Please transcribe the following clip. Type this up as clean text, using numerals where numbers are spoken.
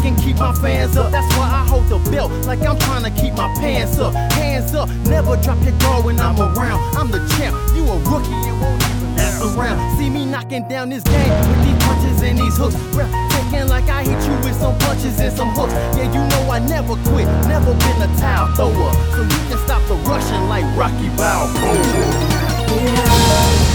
can keep my fans up. That's why I hold the belt like I'm trying to keep my pants up. Hands up, never drop your guard when I'm around. I'm the champ, you a rookie and won't even mess around. See me knocking down this game with these punches and these hooks. Taking like I hit you with some punches and some hooks. Yeah, you know I never quit, never been a towel thrower. So you can stop the rushing like Rocky Balboa. Yeah.